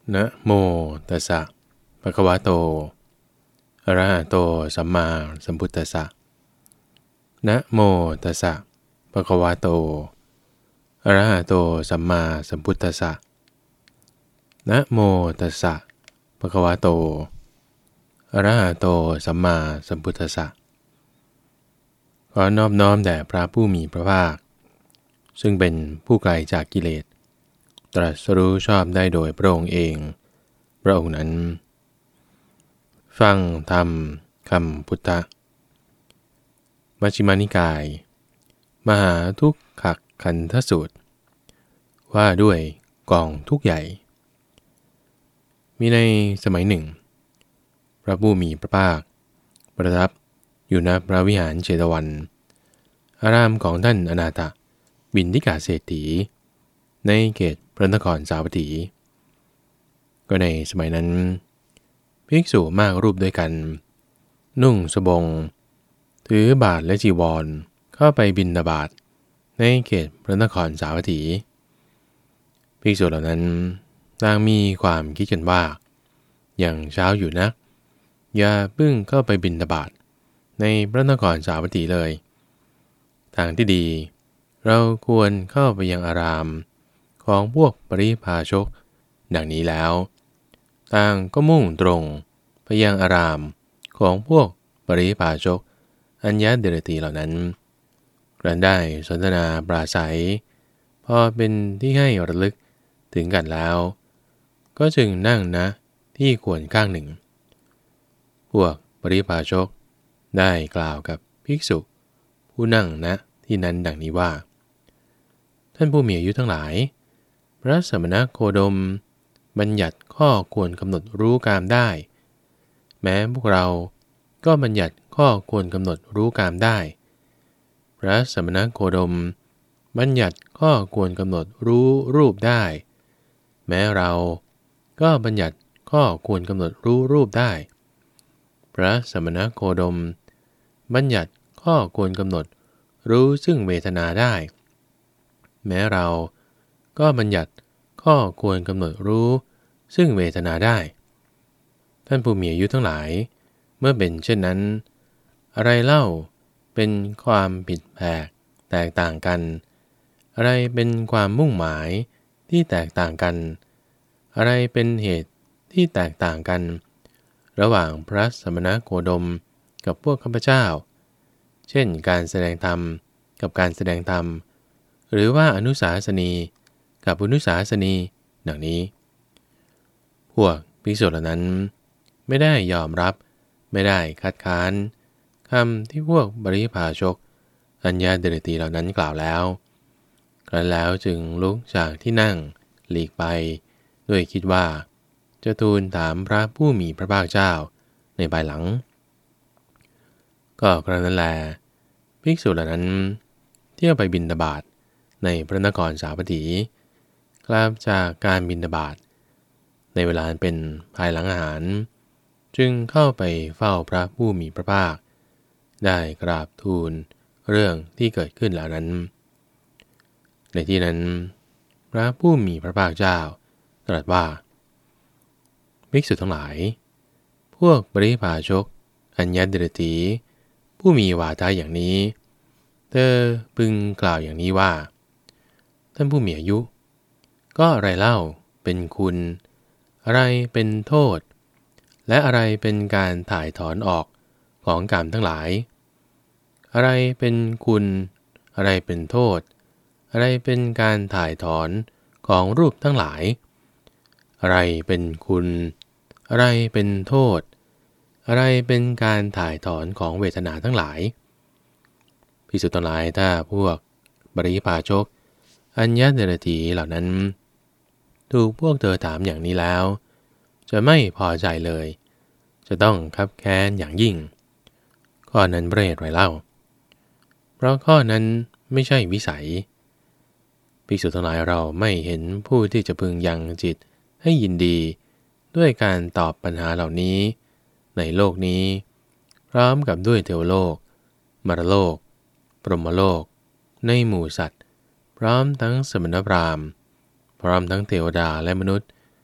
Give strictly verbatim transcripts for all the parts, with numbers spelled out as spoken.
นะโมตัสสะภะคะวะโตอะระหะโตสัมมาสัมพุทธัสสะนะโมตัสสะภะคะวะโตอะระหะโตสัมมาสัมพุทธัสสะนะโมตัสสะภะคะวะโตอะระหะโตสัมมาสัมพุทธัสสะขอนอบน้อมแด่พระผู้มีพระภาคซึ่งเป็นผู้ไกลจากกิเลสตรัสรู้ชอบได้โดยพระองค์เองพระองค์นั้นฟังธรรมคำพุทธมัชฌิมานิกายมหาทุกขขันธสูตรว่าด้วยกองทุกข์ใหญ่มีในสมัยหนึ่งพระผู้มีพระภาคประทับอยู่ณพระวิหารเชตวันอารามของท่านอนาถบิณฑิกาเศรษฐีในเขตพระนครสาวัตถีก็ในสมัยนั้นภิกษุมากรูปด้วยกันนุ่งสบงถือบาทและจีวรเข้าไปบิณฑบาตในเขตพระนครสาวัตถีภิกษุเหล่านั้นต่างมีความคิดกันว่าอย่างเช้าอยู่นักอย่าเพิ่งเข้าไปบิณฑบาตในพระนครสาวัตถีเลยทางที่ดีเราควรเข้าไปยังอารามของพวกปริพาชกดังนี้แล้วต่างก็มุ่งตรงไปยังอารามของพวกปริพาชกอัญญเดรตีเหล่านั้นครั้นได้สนทนาปราศัยพอเป็นที่ให้ระลึกถึงกันแล้วก็จึงนั่งนะที่ควรข้างหนึ่งพวกปริพาชกได้กล่าวกับภิกษุผู้นั่งนะที่นั้นดังนี้ว่าท่านผู้มีอายุทั้งหลายพระสมณโคดมบัญญัติข้อควรกำหนดรู้กามได้แม้พวกเราก็บัญญัติข้อควรกำหนดรู้กามได้พระสมณโคดมบัญญัติข้อควรกำหนดรู้รูปได้แม้เราก็บัญญัติข้อควรกำหนดรู้รูปได้พระสมณโคดมบัญญัติข้อควรกำหนดรู้ซึ่งเวทนาได้แม้เราก็บัญญัติข้อควรกำหนดรู้ซึ่งเวทนาได้ท่านผู้มีอายุทั้งหลายเมื่อเป็นเช่นนั้นอะไรเล่าเป็นความผิดแผกแตกต่างกันอะไรเป็นความมุ่งหมายที่แตกต่างกันอะไรเป็นเหตุที่แตกต่างกันระหว่างพระสมณโคดมกับพวกข้าพเจ้าเช่นการแสดงธรรมกับการแสดงธรรมหรือว่าอนุสาสนีกับอนุสาสนีดังนี้พวกภิกษุเหล่านั้นไม่ได้ยอมรับไม่ได้คัดค้านคำที่พวกปริพาชกอัญญเดรตีเหล่านั้นกล่าวแล้วครั้นแล้วจึงลุกจากที่นั่งหลีกไปด้วยคิดว่าจะทูลถามพระผู้มีพระภาคเจ้าในภายหลังก็ครั้งนั้นแลภิกษุเหล่านั้นเที่ยวไปบิณฑบาตในพระนครสาวัตถีกลับจากการบิณฑบาตในเวลาเป็นภายหลังอาหารจึงเข้าไปเฝ้าพระผู้มีพระภาคได้กราบทูลเรื่องที่เกิดขึ้นเหล่านั้นในที่นั้นพระผู้มีพระภาคเจ้าตรัสว่าภิกษุทั้งหลายพวกปริพาชกอัญญเดรตีผู้มีวาทะอย่างนี้เธอพึงกล่าวอย่างนี้ว่าท่านผู้มีอายุก็อะไรเล่าเป็นคุณอะไรเป็นโทษและอะไรเป็นการถ่ายถอนออกของกรรมทั้งหลายอะไรเป็นคุณอะไรเป็นโทษอะไรเป็นการถ่ายถอนของรูปทั้งหลายอะไรเป็นคุณอะไรเป็นโทษอะไรเป็นการถ่ายถอนของเวทนาทั้งหลายภิกษุทั้งหลายถ้าพวกปริพาชกอัญญเดรตีเหล่านั้นถูกพวกเธอถามอย่างนี้แล้วจะไม่พอใจเลยจะต้องคับแค้นอย่างยิ่งข้อนั้นเพราะเหตุไรเล่าเพราะข้อนั้นไม่ใช่วิสัยภิกษุทั้งหลายเราไม่เห็นผู้ที่จะพึงยังจิตให้ยินดีด้วยการตอบปัญหาเหล่านี้ในโลกนี้พร้อมกับด้วยเทวโลกมรโลกพรหมโลกในหมู่สัตว์พร้อมทั้งสมณพราหมณ์พร้อมทั้งเทวดาและมนุษย์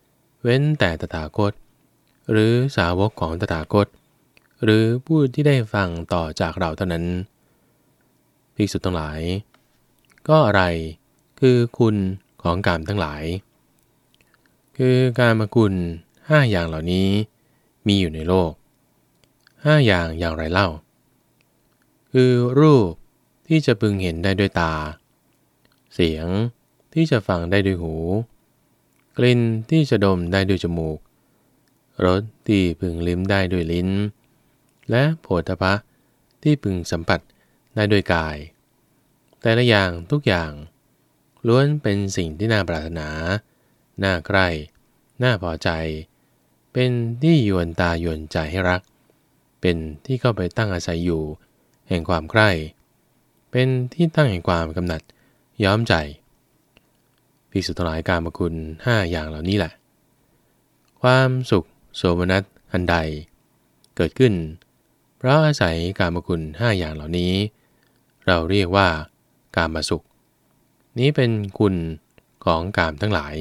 เว้นแต่ตถาคตหรือสาวกของตถาคตหรือผู้ที่ได้ฟังต่อจากเราเท่านั้นภิกษุทั้งหลายก็อะไรคือคุณของกามทั้งหลายคือกามคุณห้าอย่างเหล่านี้มีอยู่ในโลกห้าอย่างอย่างไรเล่าคือรูปที่จะพึงเห็นได้ด้วยตาเสียงที่จะฟังได้ด้วยหูกลิ่นที่จะดมได้ด้วยจมูกรสที่พึงลิ้มได้ด้วยลิ้นและโผฏฐัพพะที่พึงสัมผัสได้ด้วยกายแต่ละอย่างทุกอย่างล้วนเป็นสิ่งที่น่าปรารถนาน่าใคร่น่าพอใจเป็นที่ยวนตายวนใจให้รักเป็นที่เข้าไปตั้งอาศัยอยู่แห่งความใคร่เป็นที่ตั้งแห่งความกำหนัดย้อมใจภิกษุทั้งหลายกามคุณห้าอย่างเหล่านี้แหละความสุขโสมนัสอันใดเกิดขึ้นเพราะอาศัยกามคุณห้าอย่างเหล่านี้เราเรียกว่ากามสุขนี้เป็นคุณของกามทั้งหลาย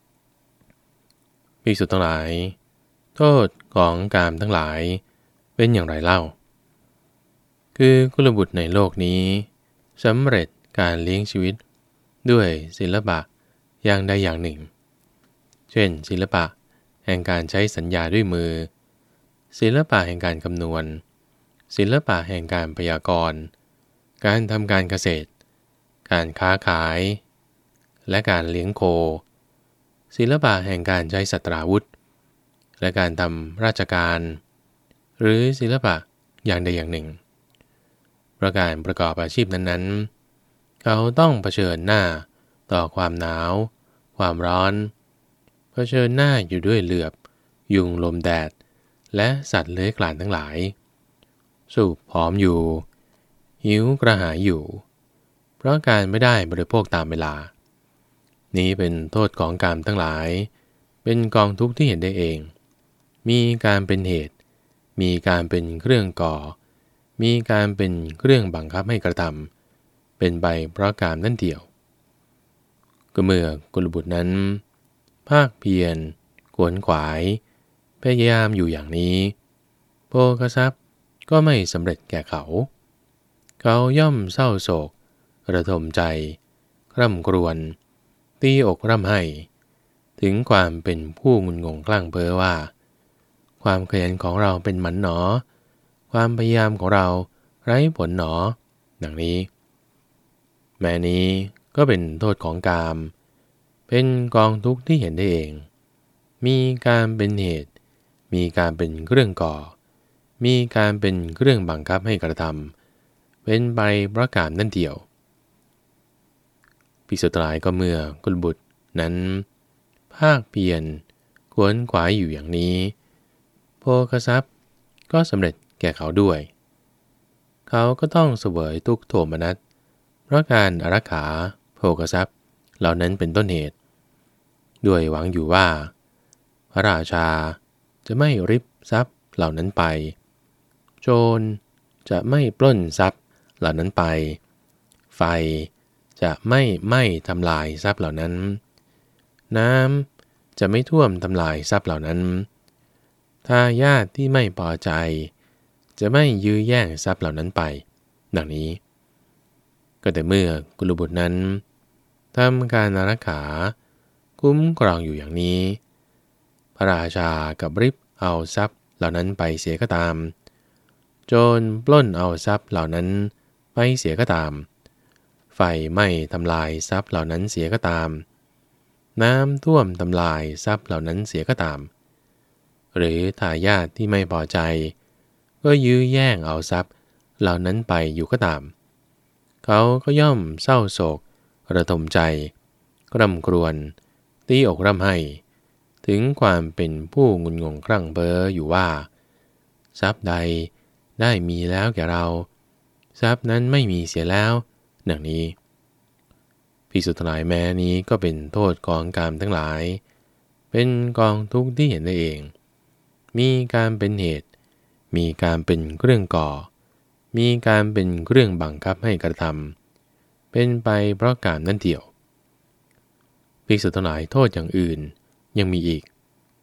ภิกษุทั้งหลายโทษของกามทั้งหลายเป็นอย่างไรเล่าคือกุลบุตรในโลกนี้สำเร็จการเลี้ยงชีวิตด้วยศิลปะอย่างใดอย่างหนึ่งเช่นศิลปะแห่งการใช้สัญญาด้วยมือศิลปะแห่งการคำนวณศิลปะแห่งการพยากรณ์การทำการเกษตรการค้าขายและการเลี้ยงโคศิลปะแห่งการใช้สัตราวุธและการทำราชการหรือศิลปะอย่างใดอย่างหนึ่งประการประกอบอาชีพนั้นๆเขาต้องเผชิญหน้าต่อความหนาวความร้อนเผชิญหน้าอยู่ด้วยเหลือบยุงลมแดดและสัตว์เลื้อยคลานทั้งหลายสูบผอมอยู่หิวกระหายอยู่เพราะการไม่ได้บริโภคตามเวลานี้เป็นโทษของกามทั้งหลายเป็นกองทุกข์ที่เห็นได้เองมีการเป็นเหตุมีการเป็นเครื่องก่อมีการเป็นเครื่องบังคับให้กระทำเป็นไปเพราะกามนั่นเดียวก็เมื่อกุลบุตรนั้นภาคเพียรขวนขวายพยายามอยู่อย่างนี้โภคทรัพย์ก็ไม่สำเร็จแก่เขาเขาย่อมเศร้าโศกระทมใจคร่ำครวญตีอกร่ำไห้ถึงความเป็นผู้งุนงงคลั่งเพ้อว่าความขยันของเราเป็นหมันหนอความพยายามของเราไร้ผลหนอดังนี้แม้นี้ก็เป็นโทษของกามเป็นกองทุกข์ที่เห็นได้เองมีการเป็นเหตุมีการเป็นเครื่องก่อมีการเป็นเครื่องบังคับให้กระทำเป็นไปเพราะกามนั่นเดียวภิกษุทั้งหลายก็เมื่อกุลบุตรนั้นภาคเพียรขวนขวายอยู่อย่างนี้โภคทรัพย์ก็สำเร็จแก่เขาด้วยเขาก็ต้องเสวยทุกข์โทมนัสเพราะการอารักขาโภคทรัพย์เหล่านั้นเป็นต้นเหตุด้วยหวังอยู่ว่าพระราชาจะไม่ริบทรัพย์เหล่านั้นไปโจรจะไม่ปล้นทรัพย์เหล่านั้นไปไฟจะไม่ไหม้ทำลายทรัพย์เหล่านั้นน้ำจะไม่ท่วมทำลายทรัพย์เหล่านั้นทายาทที่ไม่พอใจจะไม่ยื้อแย่งทรัพย์เหล่านั้นไปดังนี้ก็แต่เมื่อกุลบุตรนั้นทำการอารักขาคุ้มครองอยู่อย่างนี้พระราชากับริบเอาทรัพย์เหล่านั้นไปเสียก็ตามโจรปล้นเอาทรัพย์เหล่านั้นไปเสียก็ตามไฟไหม้ทำลายทรัพย์เหล่านั้นเสียก็ตามน้ำท่วมทำลายทรัพย์เหล่านั้นเสียก็ตามหรือทายาทที่ไม่พอใจก็ยื้อแย่งเอาทรัพย์เหล่านั้นไปอยู่ก็ตามเขาก็ย่อมเศร้าโศกระทมใจกร่ำกรวญตีอกร่ำไห้ถึงความเป็นผู้งุนงงครั่งเบ้ออยู่ว่าทรัพย์ใดได้มีแล้วแก่เราทรัพย์นั้นไม่มีเสียแล้วดังนี้ภิกษุทั้งหลายแม้นี้ก็เป็นโทษของกามทั้งหลายเป็นกองทุกข์ที่เห็นได้เองมีการเป็นเหตุมีการเป็นเครื่องก่อมีการเป็นเครื่องบังคับให้กระทำเป็นไปเพราะกามนั่นเดียวภิกษุทั้งหลายโทษอย่างอื่นยังมีอีก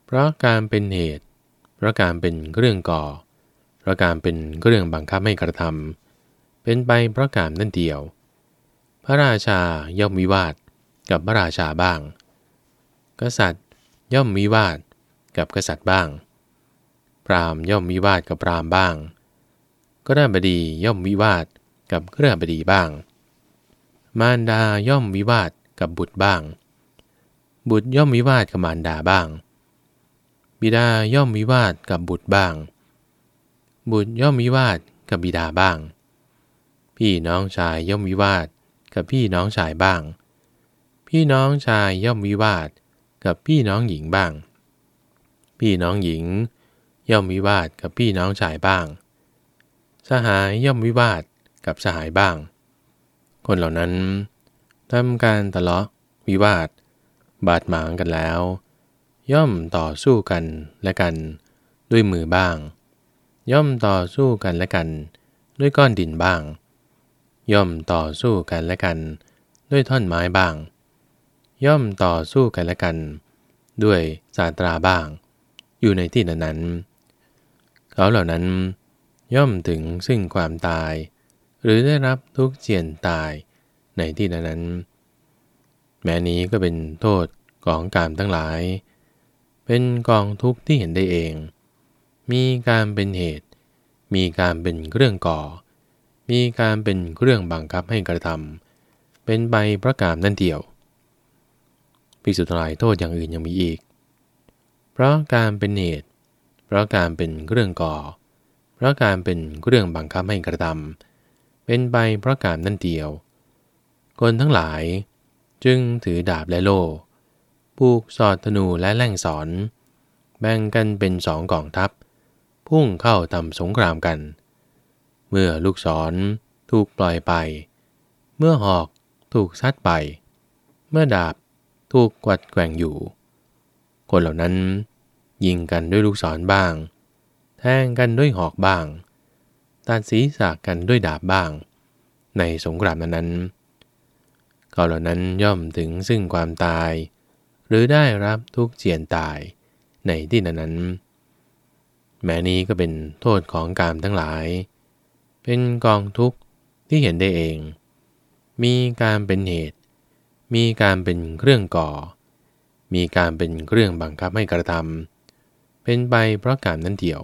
เพราะการเป็นเหตุเพราะการเป็นเรื่องก่อเพราะการเป็นเรื่องบังคับให้กระทำเป็นไปเพราะกามนั่นเดียวพระราชาย่อมวิวาทกับพระราชาบ้างกษัตริย์ย่อมวิวาทกับกษัตริย์บ้างพราหมณ์ย่อมวิวาทกับพราหมณ์บ้างกฤหบดีย่อมวิวาทกับกฤหบดีบ้างมารดาย่อมวิวาทกับบุตรบ้างบุตรย่อมวิวาทกับมารดาบ้างบิดาย่อมวิวาทกับบุตรบ้างบุตรย่อมวิวาทกับบิดาบ้างพี่น้องชายย่อมวิวาทกับพี่น้องชายบ้างพี่น้องชายย่อมวิวาทกับพี่น้องหญิงบ้างพี่น้องหญิงย่อมวิวาทกับพี่น้องชายบ้างสหายย่อมวิวาทกับสหายบ้างคนเหล่านั้นทำการทะเลาะวิวาทบาดหมางกันแล้วย่อมต่อสู้กันและกันด้วยมือบ้างย่อมต่อสู้กันและกันด้วยก้อนดินบ้างย่อมต่อสู้กันและกันด้วยท่อนไม้บ้างย่อมต่อสู้กันและกันด้วยสาตราบ้างอยู่ในที่นั้นๆเขาเหล่านั้นย่อมถึงซึ่งความตายหรือได้รับทุกข์เจียนตายในที่นั้นๆแม้นี้ก็เป็นโทษของกามทั้งหลายเป็นกองทุกข์ที่เห็นได้เองมีการเป็นเหตุมีการเป็นเครื่องก่อมีการเป็นเครื่องบังคับให้กระทำเป็นไปเพราะกามนั่นเดียวภิกษุทั้งหลายโทษอย่างอื่นยังมีอีกเพราะการเป็นเหตุเพราะการเป็นเครื่องก่อเพราะการเป็นเครื่องบังคับให้กระทำเป็นไปเพราะกามนั่นเดียวคนทั้งหลายจึงถือดาบและโล่ผูกสอดธนูและแล่งสอนแบ่งกันเป็นสองกองทัพพุ่งเข้าทำสงครามกันเมื่อลูกศรถูกปล่อยไปเมื่อหอกถูกซัดไปเมื่อดาบถูกกวัดแกว่งอยู่คนเหล่านั้นยิงกันด้วยลูกศรบ้างแทงกันด้วยหอกบ้างตัดศีรษะกันด้วยดาบบ้างในสงครามนั้นๆเขาเหล่านั้นย่อมถึงซึ่งความตายหรือได้รับทุกข์เจียนตายในที่นั้นๆแม้นี้ก็เป็นโทษของกามทั้งหลายเป็นกองทุกข์ที่เห็นได้เองมีการเป็นเหตุมีการเป็นเครื่องก่อมีการเป็นเครื่องบังคับให้กระทำเป็นไปเพราะกามนั้นเดียว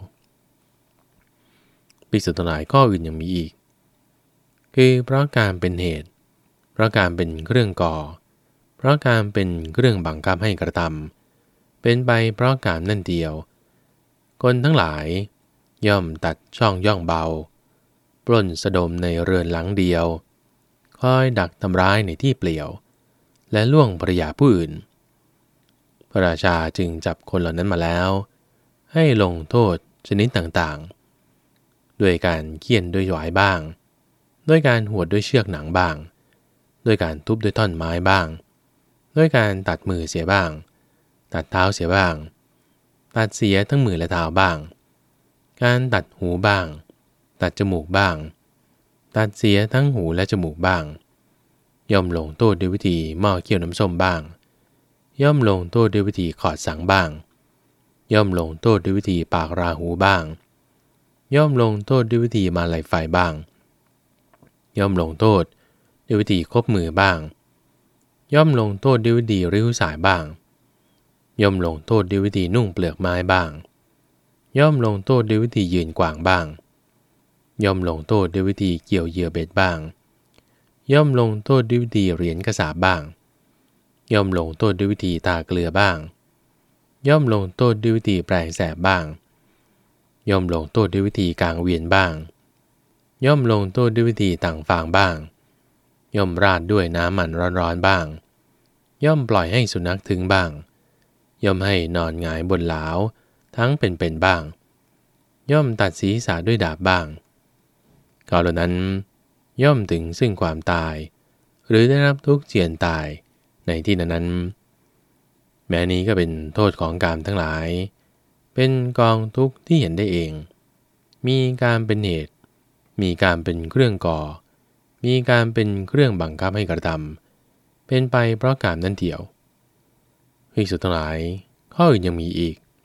ภิกษุทั้งหลายข้ออื่นยังมีอีกคือเพราะการเป็นเหตุเพราะการเป็นเครื่องก่อเพราะการเป็นเครื่องบังคับให้กระทำเป็นไปเพราะกามนั่นเดียวคนทั้งหลายย่อมตัดช่องย่องเบาปล้นสะดมในเรือนหลังเดียวคอยดักทำร้ายในที่เปลี่ยวและล่วงภริยาผู้อื่นพระราชาจึงจับคนเหล่านั้นมาแล้วให้ลงโทษชนิดต่างๆด้วยการเฆี่ยนด้วยหวายบ้างด้วยการหวดด้วยเชือกหนังบ้างด้วยการทุบด้วยท่อนไม้บ้างด้วยการตัดมือเสียบ้างตัดเท้าเสียบ้างตัดเสียทั้งมือและเท้าบ้างการตัดหูบ้างตัดจมูกบ้างตัดเสียทั้งหูและจมูกบ้างย่อมลงโทษด้วยวิธีหม้อเคี่ยวน้ำส้มบ้างย่อมลงโทษด้วยวิธีขอดสังบ้างย่อมลงโทษด้วยวิธีปากราหูบ้างย่อมลงโทษด้วยวิธีมาลัยไฟบ้างย่อมลงโทษด้วยวิธีคบมือบ้างย่อมลงโทษด้วยวิธีริ้วสายบ้างย่อมลงโทษด้วยวิธีนุ่งเปลือกไม้บ้างย่อมลงโทษด้วยวิธียืนกวางบ้างย่อมลงโทษด้วยวิธีเกี่ยวเหยื่อเบ็ดบ้างย่อมลงโทษด้วยวิธีเหรียญกระสาบบ้างย่อมลงโทษด้วยวิธีตาเกลือบ้างย่อมลงโทษด้วยวิธีแปลงแสบบ้างย่อมลงโทษด้วยวิธีกางเวียนบ้างย่อมลงโทษด้วยวิธีต่างฟางบ้างย่อมราดด้วยน้ำมันร้อนๆบ้างย่อมปล่อยให้สุนัขถึงบ้างย่อมให้นอนหงายบนหลาวทั้งเป็นๆบ้างย่อมตัดศีรษะด้วยดาบบ้างเขาเหล่านั้นย่อมถึงซึ่งความตายหรือได้รับทุกข์เจียนตายในที่นั้นๆแม้นี้ก็เป็นโทษของกามทั้งหลายเป็นกองทุกข์ที่เห็นได้เองมีการเป็นเหตุมีการเป็นเครื่องก่อมีการเป็นเครื่องบังคับให้กระทำเป็นไปเพราะกามนั่นเดียวภิกษุทั้งหลายข้ออื่นยังมีอีก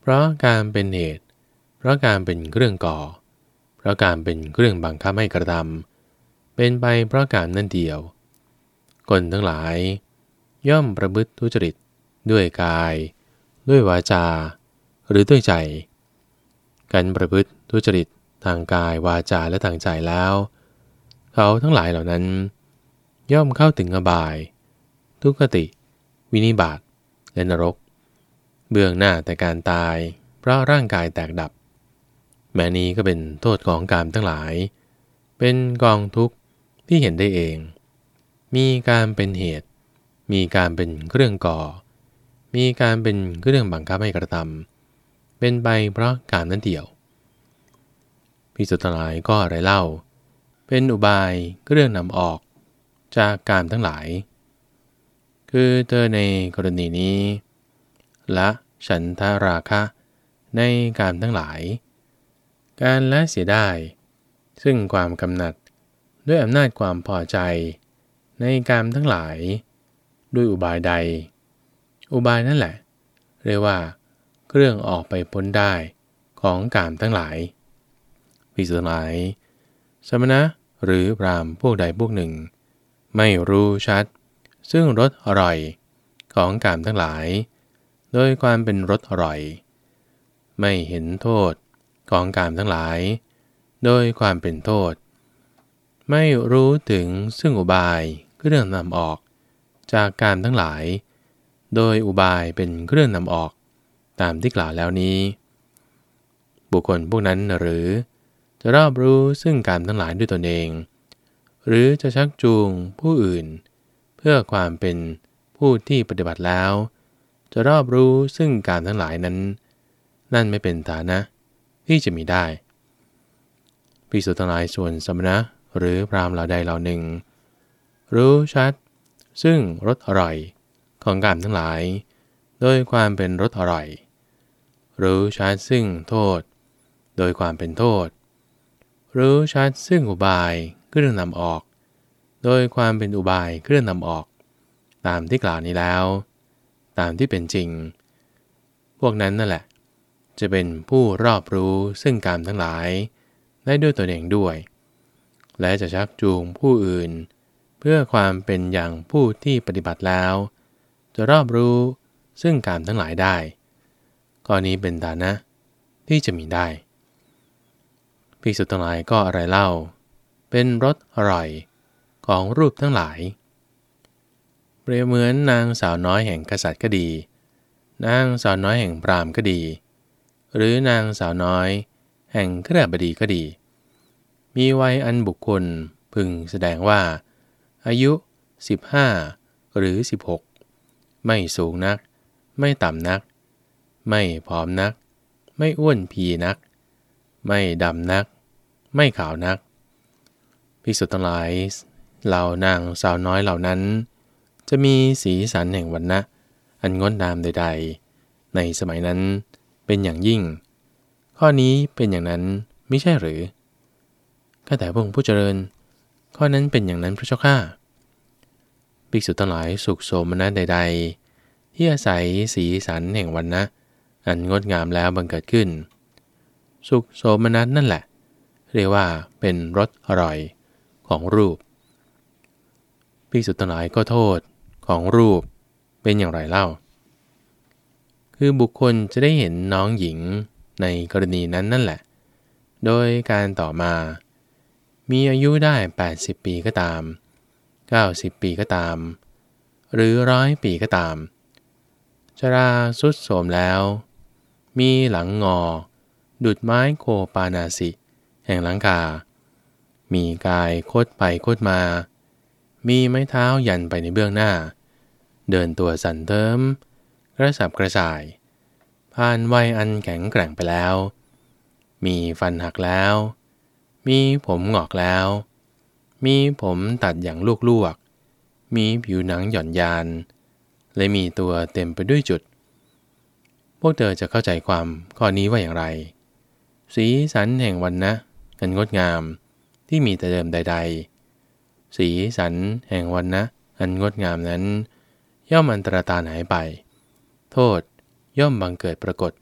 เพราะการเป็นเหตุเพราะการเป็นเครื่องก่อเพราะการเป็นเครื่องบังคับให้กระทำเป็นไปเพราะการนั่นเดียวคนทั้งหลายย่อมประพฤติทุจริตด้วยกายด้วยวาจาหรือด้วยใจการประพฤติทุจริตทางกายวาจาและทางใจแล้วเขาทั้งหลายเหล่านั้นย่อมเข้าถึงอบายทุกขติวินิบาตและนรกเบื้องหน้าแต่การตายเพราะร่างกายแตกดับแม้นี้ก็เป็นโทษของกามทั้งหลายเป็นกองทุกข์ที่เห็นได้เองมีการเป็นเหตุมีการเป็นเครื่องก่อมีการเป็นเครื่องบังคับให้กระทำเป็นไปเพราะกามนั้นเดียวภิกษุทั้งหลายก็อะไรเล่าเป็นอุบายเครื่องนำออกจากกามทั้งหลายคือเธอในกรณีนี้ละฉันทราคะในกามทั้งหลายการละเสียได้ซึ่งความกำหนัดด้วยอำนาจความพอใจในกามทั้งหลายด้วยอุบายใดอุบายนั่นแหละเรียกว่าเครื่องออกไปพ้นได้ของกามทั้งหลายภิกษุทั้งหลายสมณะหรือพราหมณ์พวกใดพวกหนึ่งไม่รู้ชัดซึ่งรสอร่อยของกามทั้งหลายโดยความเป็นรสอร่อยไม่เห็นโทษของกามทั้งหลายโดยความเป็นโทษไม่รู้ถึงซึ่งอุบายเครื่องนำออกจากกามทั้งหลายโดยอุบายเป็นเครื่องนำออกตามที่กล่าวแล้วนี้บุคคลพวกนั้นหรือจะรอบรู้ซึ่งกามทั้งหลายด้วยตนเองหรือจะชักจูงผู้อื่นเพื่อความเป็นผู้ที่ปฏิบัติแล้วจะรอบรู้ซึ่งกามทั้งหลายนั้นนั่นไม่เป็นฐานะที่จะมีได้ภิกษุทั้งหลายส่วนสมณะหรือพราหมณ์เหล่าใดเหล่าหนึ่งรู้ชัดซึ่งรสอร่อยของกามทั้งหลายโดยความเป็นรสอร่อยรู้ชัดซึ่งโทษโดยความเป็นโทษรู้ชัดซึ่งอุบายเครื่องนำออกโดยความเป็นอุบายเครื่องนำออกตามที่กล่าวนี้แล้วตามที่เป็นจริงพวกนั้นนั่นแหละจะเป็นผู้รอบรู้ซึ่งกามทั้งหลายได้ด้วยตนเองด้วยและจะชักจูงผู้อื่นเพื่อความเป็นอย่างผู้ที่ปฏิบัติแล้วจะรอบรู้ซึ่งกามทั้งหลายได้ข้อนี้เป็นฐานะที่จะมีได้ภิกษุทั้งหลายก็อะไรเล่าเป็นรสอร่อยของรูปทั้งหลายเปรียบเหมือนนางสาวน้อยแห่งกษัตริย์ก็ดีนางสาวน้อยแห่งพราหมณ์ก็ดีหรือนางสาวน้อยแห่งเครือบบดีก็ดีมีวัยอันบุคคลพึงแสดงว่าอายุสิบห้าหรือสิบหกไม่สูงนักไม่ต่ำนักไม่ผอมนักไม่อ้วนพีนักไม่ดำนักไม่ขาวนักภิกษุทั้งหลายเหล่านางสาวน้อยเหล่านั้นจะมีสีสันแห่งวรรณะอันงดงามใดๆในสมัยนั้นเป็นอย่างยิ่งข้อนี้เป็นอย่างนั้นไม่ใช่หรือข้าแต่พระองค์ผู้เจริญข้อนั้นเป็นอย่างนั้นพระเจ้าข้าภิกษุทั้งหลายสุขโสมนัสใดๆที่อาศัยสีสันแห่งวรรณะอันงดงามแล้วบังเกิดขึ้นสุขโสมนัสนั่นแหละเรียกว่าเป็นรสอร่อยของรูปภิกษุทั้งหลายก็โทษของรูปเป็นอย่างไรเล่าคือบุคคลจะได้เห็นน้องหญิงในกรณีนั้นนั่นแหละโดยการต่อมามีอายุได้แปดสิบปีก็ตามเก้าสิบปีก็ตามหรือร้อยปีก็ตามชราทรุดโทรมแล้วมีหลังงอดุจไม้โคปานาสิแห่งหลังคามีกายคดไปคดมามีไม้เท้ายันไปในเบื้องหน้าเดินตัวสั่นเทิมกระสับกระส่ายผ่านวัยอันแข็งแกร่งไปแล้วมีฟันหักแล้วมีผมหงอกแล้วมีผมตัดอย่างลวกๆมีผิวหนังหย่อนยานและมีตัวเต็มไปด้วยจุดพวกเธอจะเข้าใจความข้อนี้ว่าอย่างไรสีสันแห่งวรรณะอันงดงามที่มีแต่เดิมใดๆสีสันแห่งวรรณะอันงดงามนั้นย่อมอันตรธานหายไปโทษย่อมบังเกิดปรากฏ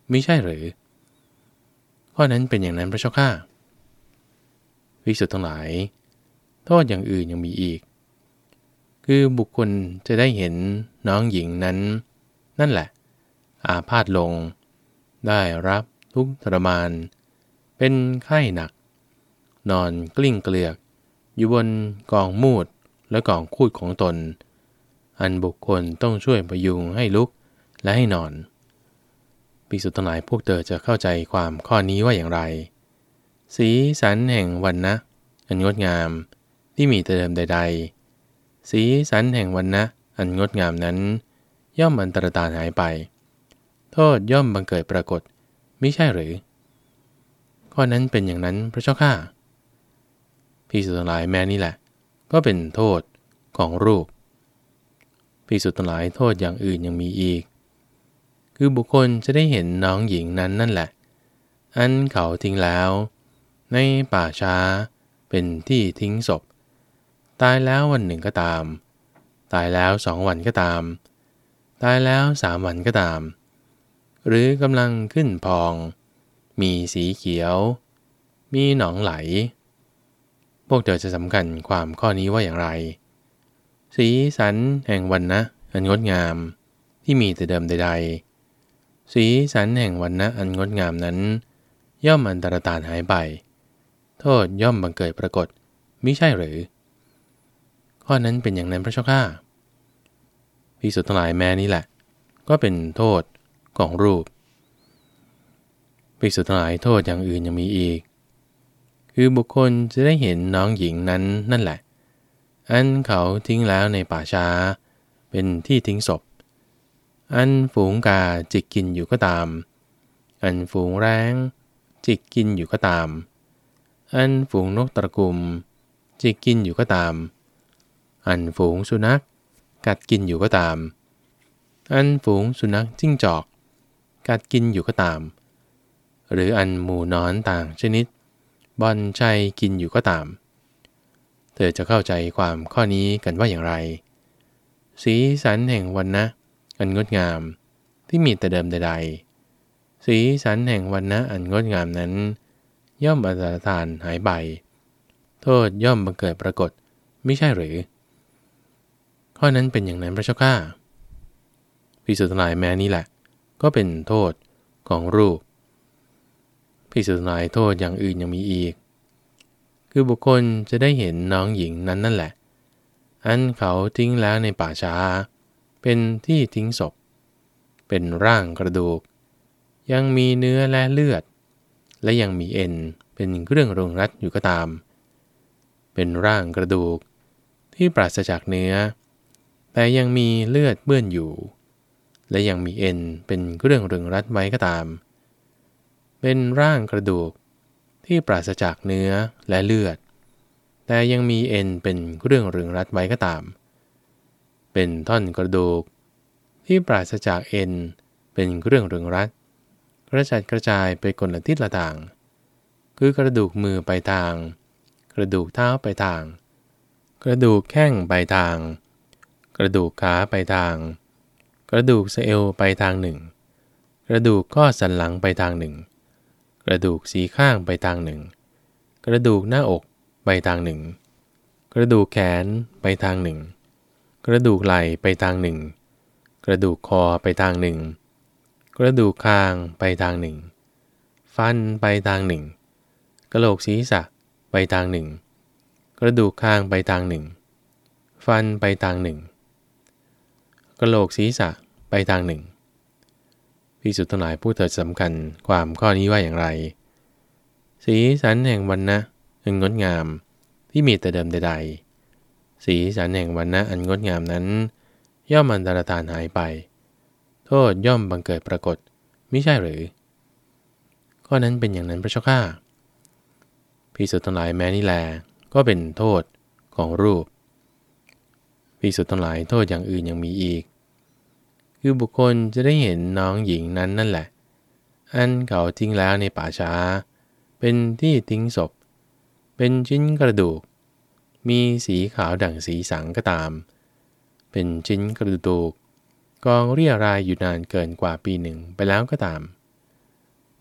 มิใช่หรือข้อนั้นเป็นอย่างนั้นพระเจ้าข้าภิกษุทั้งหลายโทษอย่างอื่นยังมีอีกคือบุคคลจะได้เห็นน้องหญิงนั้นนั่นแหละอาพาธลงได้รับทุกข์ทรมานเป็นไข้หนักนอนกลิ้งเกลือกอยู่บนกองมูดและกองคูดของตนอันบุคคลต้องช่วยประยุงให้ลุกและให้นอนภิกษุทั้งหลายพวกเธอจะเข้าใจความข้อนี้ว่าอย่างไรสีสันแห่งวรรณะอันงดงามที่มีแต่เดิมใดๆสีสันแห่งวรรณะอันงดงามนั้นย่อมอันตรธานหายไปโทษย่อมบังเกิดปรากฏมิใช่หรือข้อนั้นเป็นอย่างนั้นพระเจ้าข้าภิกษุทั้งหลายแม้นี่แหละก็เป็นโทษของรูปภิกษุทั้งหลายโทษอย่างอื่นยังมีอีกคือบุคคลจะได้เห็นน้องหญิงนั้นนั่นแหละอันเขาทิ้งแล้วในป่าช้าเป็นที่ทิ้งศพตายแล้ววันหนึ่งก็ตามตายแล้วสองวันก็ตามตายแล้วสามวันก็ตามหรือกำลังขึ้นพองมีสีเขียวมีหนองไหลพวกเธอจะสำคัญความข้อนี้ว่าอย่างไรสีสันแห่งวรรณะอันงดงามที่มีแต่เดิมใดๆสีสันแห่งวรรณะอันงดงามนั้นย่อมอันตรธานหายไปโทษย่อมบังเกิดปรากฏมิใช่หรือข้อนั้นเป็นอย่างนั้นพระเจ้าข้าภิกษุทั้งหลายแม้นี้แหละก็เป็นโทษของรูปภิกษุทั้งหลายโทษอย่างอื่นยังมีอีกคือบุคคลจะได้เห็นน้องหญิงนั้นนั่นแหละอันเขาทิ้งแล้วในป่าช้าเป็นที่ทิ้งศพอันฝูงกาจิกกินอยู่ก็ตามอันฝูงแร้งจิกกินอยู่ก็ตามอันฝูงนกตระกุมจิกกินอยู่ก็ตามอันฝูงสุนัขกัดกินอยู่ก็ตามอันฝูงสุนัขจิ้งจอกกัดกินอยู่ก็ตามหรืออันหมู่นอนต่างชนิดบอนชัยกินอยู่ก็ตามเธอจะเข้าใจความข้อนี้กันว่าอย่างไรสีสันแห่งวรรณะอันงดงามที่มีแต่เดิมใดๆสีสันแห่งวรรณะอันงดงามนั้นย่อมอันตรธานหายไปโทษย่อมบังเกิดปรากฏไม่ใช่หรือข้อนั้นเป็นอย่างนั้นพระเจ้าข้าภิกษุทั้งหลายแม้นี้แหละก็เป็นโทษของรูปภิกษุทั้งหลายโทษอย่างอื่นยังมีอีกคือบุคคลจะได้เห็นน้องหญิงนั้นนั่นแหละอันเขาทิ้งแล้วในป่าช้าเป็นที่ทิ้งศพเป็นร่างกระดูกยังมีเนื้อและเลือดและยังมีเอ็นเป็นเครื่องรองรัดอยู่ก็ตามเป็นร่างกระดูกที่ปราศจากเนื้อแต่ยังมีเลือดเปื้อนอยู่และยังมีเอ็นเป็นเครื่องรึงรัดไว้ก็ตามเป็นร่างกระดูกที่ปราศจากเนื้อและเลือดแต่ยังมีเอ็นเป็นเครื่องรึงรัดไว้ก็ตามเป็นท่อนกระดูกที่ปราศจากเอ็นเป็นเครื่องรึงรัดกระจัดกระจายไปคนละทิศละทางคือกระดูกมือไปทางกระดูกเท้าไปทางกระดูกแข้งไปทางกระดูกขาไปทางกระดูกสะเอวไปทางหนึ่งกระดูกข้อสันหลังไปทางหนึ่งกระดูกสีข้างไปทางหนึ่งกระดูกหน้าอกไปทางหนึ่งกระดูกแขนไปทางหนึ่งกระดูกไหล่ไปทางหนึ่งกระดูกคอไปทางหนึ่งกระดูกคางไปทางหนึ่งฟันไปทางหนึ่งกะโหลกศีรษะไปทางหนึ่งกระดูกคางไปทางหนึ่งฟันไปทางหนึ่งกะโหลกศีรษะไปทางหนึ่งภิกษุทั้งหลายผู้เถิดสำคัญความข้อนี้ว่าอย่างไรสีสันแห่งวรรณะอันงดงามที่มีแต่เดิมใดๆสีสันแห่งวรรณะอันงดงามนั้นย่อมอันตรธานหายไปโทษย่อมบังเกิดปรากฏมิใช่หรือข้อนั้นเป็นอย่างนั้นพระเจ้าข้าภิกษุทั้งหลายแม้นี่แลก็เป็นโทษของรูปภิกษุทั้งหลายโทษอย่างอื่นยังมีอีกคือบุคคลจะได้เห็นน้องหญิงนั้นนั่นแหละอันเขาทิ้งแล้วในป่าช้าเป็นที่ทิ้งศพเป็นชิ้นกระดูกมีสีขาวดั่งสีสังก็ตามเป็นชิ้นกระดูกกองเรี่ยรายอยู่นานเกินกว่าปีหนึ่งไปแล้วก็ตาม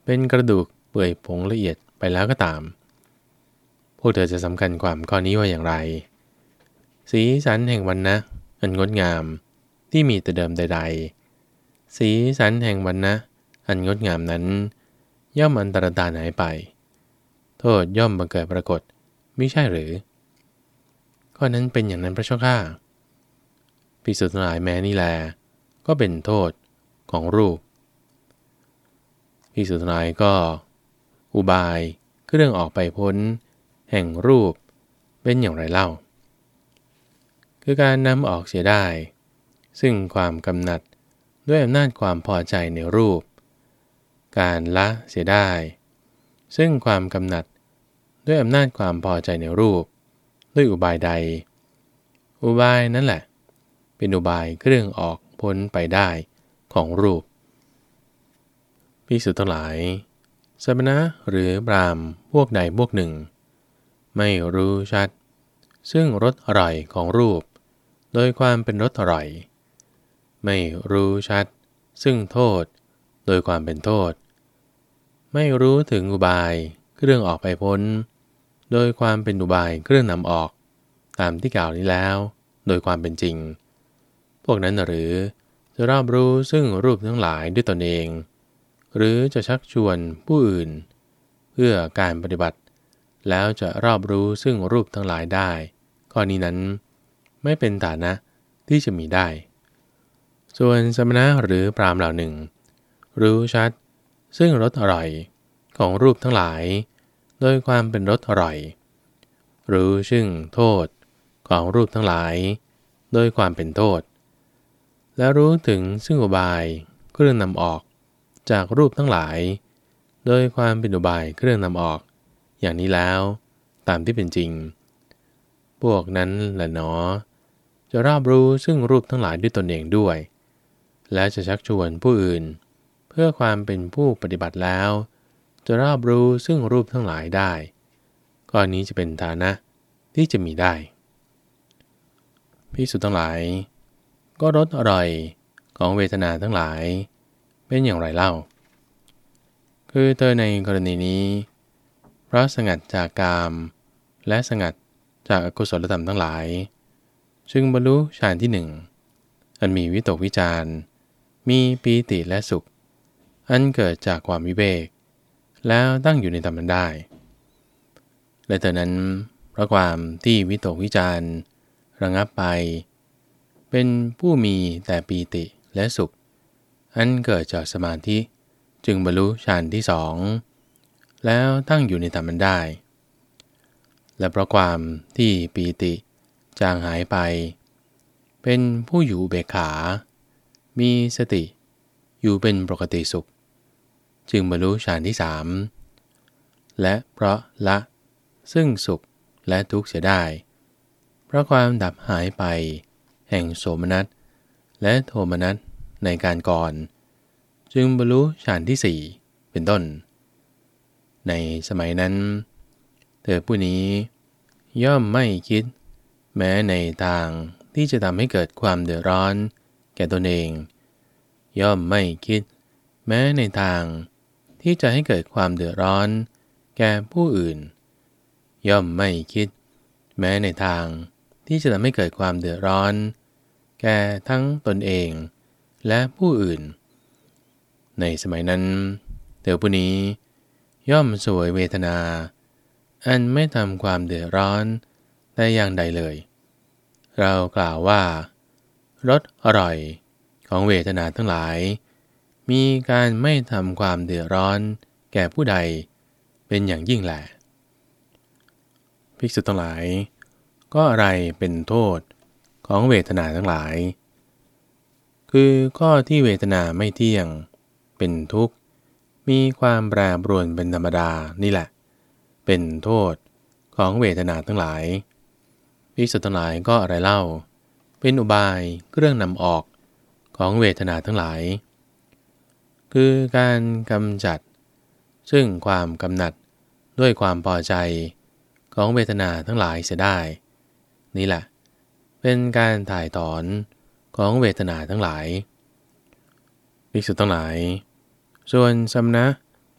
เป็นกระดูกเปื่อยผงละเอียดไปแล้วก็ตามพวกเธอจะสำคัญความข้อนี้ว่าอย่างไรสีสันแห่งวรรณะอันงดงามที่มีแต่เดิมใดๆสีสันแห่งวรรณะอันงดงามนั้นย่อมอันตรธานหายไปโทษย่อมบังเกิดปรากฏมิใช่หรือข้อนั้นเป็นอย่างนั้นพระเจ้าข้าภิกษุทั้งหลายแม้นี่แลก็เป็นโทษของรูปภิกษุทั้งหลายก็อุบายเครื่องออกไปพ้นแห่งรูปเป็นอย่างไรเล่าคือการนำออกเสียได้ซึ่งความกำหนัดด้วยอำนาจความพอใจในรูปการละเสียได้ซึ่งความกำหนัดด้วยอำนาจความพอใจในรูปด้วยอุบายใดอุบายนั่นแหละเป็นอุบายเครื่องออกพ้นไปได้ของรูปภิกษุทั้งหลายสมณะหรือพราหมณ์พวกใดพวกหนึ่งไม่รู้ชัดซึ่งรสอร่อยของรูปโดยความเป็นรสอร่อยไม่รู้ชัดซึ่งโทษโดยความเป็นโทษไม่รู้ถึงอุบายเครื่องออกไปพ้นโดยความเป็นอุบายเครื่องนำออกตามที่กล่าวนี้แล้วโดยความเป็นจริงพวกนั้นหรือจะรอบรู้ซึ่งรูปทั้งหลายด้วยตนเองหรือจะชักชวนผู้อื่นเพื่อการปฏิบัติแล้วจะรอบรู้ซึ่งรูปทั้งหลายได้ข้อนี้นั้นไม่เป็นฐานะที่จะมีได้ส่วนสมณะหรือพราหมณ์เหล่าหนึ่งรู้ชัดซึ่งรสอร่อยของรูปทั้งหลายโดยความเป็นรสอร่อยรู้ซึ่งโทษของรูปทั้งหลายโดยความเป็นโทษและรู้ถึงซึ่งอุบายเครื่องนำออกจากรูปทั้งหลายโดยความเป็นอุบายเครื่องนำออกอย่างนี้แล้วตามที่เป็นจริงพวกนั้นแหละเนาะจะรอบรู้ซึ่งรูปทั้งหลายด้วยตนเองด้วยและจะชักชวนผู้อื่นเพื่อความเป็นผู้ปฏิบัติแล้วจะรอบรู้ซึ่งรูปทั้งหลายได้ข้อนี้จะเป็นฐานะที่จะมีได้ภิกษุทั้งหลายก็รสอร่อยของเวทนาทั้งหลายเป็นอย่างไรเล่าคือเธอในกรณีนี้เพราะสงัดจากกามและสงัดจากอกุศลธรรมทั้งหลายจึงบรรลุฌานที่หนึ่งอันมีวิตกวิจารมีปีติและสุขอันเกิดจากความวิเวกแล้วตั้งอยู่ในธรรมได้และเธอนั้นเพราะความที่วิตกวิจารระงับไปเป็นผู้มีแต่ปีติและสุขอันเกิดจากสมาธิจึงบรรลุฌานที่สองแล้วตั้งอยู่ในธรรมได้และเพราะความที่ปีติจางหายไปเป็นผู้อยู่เบกขามีสติอยู่เป็นปกติสุขจึงบรรลุฌานที่สามและเพราะละซึ่งสุขและทุกข์เสียได้เพราะความดับหายไปแห่งโสมนัสและโทมนัสในการก่อนจึงบรรลุฌานที่สี่เป็นต้นในสมัยนั้นเธอผู้นี้ย่อมไม่คิดแม้ในทางที่จะทำให้เกิดความเดือดร้อนแก่ตนเองย่อมไม่คิดแม้ในทางที่จะให้เกิดความเดือดร้อนแก่ผู้อื่นย่อมไม่คิดแม้ในทางที่จะทำให้เกิดความเดือดร้อนแก่ทั้งตนเองและผู้อื่นในสมัยนั้นเธอผู้นี้ย่อมสวยเวทนาอันไม่ทำความเดือดร้อนแต่อย่างใดเลยเรากล่าวว่ารสอร่อยของเวทนาทั้งหลายมีการไม่ทำความเดือดร้อนแก่ผู้ใดเป็นอย่างยิ่งแหละภิกษุทั้งหลายก็อะไรเป็นโทษของเวทนาทั้งหลายคือข้อที่เวทนาไม่เที่ยงเป็นทุกข์มีความแปรปรวนเป็นธรรมดานี่แหละเป็นโทษของเวทนาทั้งหลายภิกษุทั้งหลายก็อะไรเล่าเป็นอุบายเครื่องนำออกของเวทนาทั้งหลายคือการกำจัดซึ่งความกำหนัดด้วยความพอใจของเวทนาทั้งหลายเสียได้นี่แหละเป็นการถ่ายถอนของเวทนาทั้งหลายภิกษุทั้งหลายส่วนสมณะ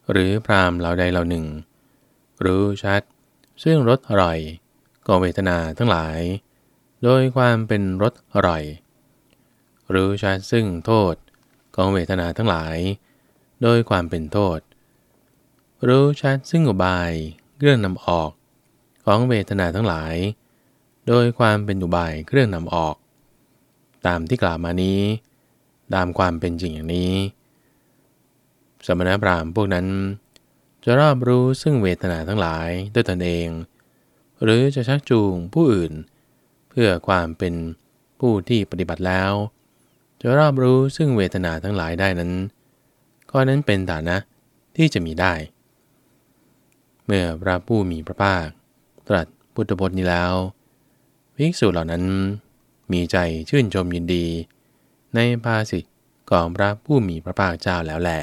หรือพราหมณ์เหล่าใดเหล่าหนึ่งรู้ชัดซึ่งรสอร่อยก็เวทนาทั้งหลายโดยความเป็นรสอร่อยรู้ชัดซึ่งโทษของเวทนาทั้งหลายโดยความเป็นโทษรู้ชัดซึ่งอุบายเครื่องนำออกของเวทนาทั้งหลายโดยความเป็นอุบายเครื่องนำออกตามที่กล่าวมานี้ตามความเป็นจริงอย่างนี้สมณพราหมณ์พวกนั้นจะรอบรู้ซึ่งเวทนาทั้งหลายด้วยตนเองหรือจะชักจูงผู้อื่นเพื่อความเป็นผู้ที่ปฏิบัติแล้วจะรอบรู้ซึ่งเวทนาทั้งหลายได้นั้นข้อนั้นเป็นฐานะที่จะมีได้เมื่อพระผู้มีพระภาคตรัสพุทธพจน์นี้แล้วภิกษุเหล่านั้นมีใจชื่นชมยินดีในภาษิตของพระผู้มีพระภาคเจ้าแล้วแล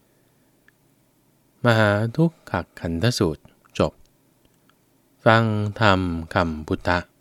มหาทุกขขันธสูตรจบฟังธรรมคำพุทธะ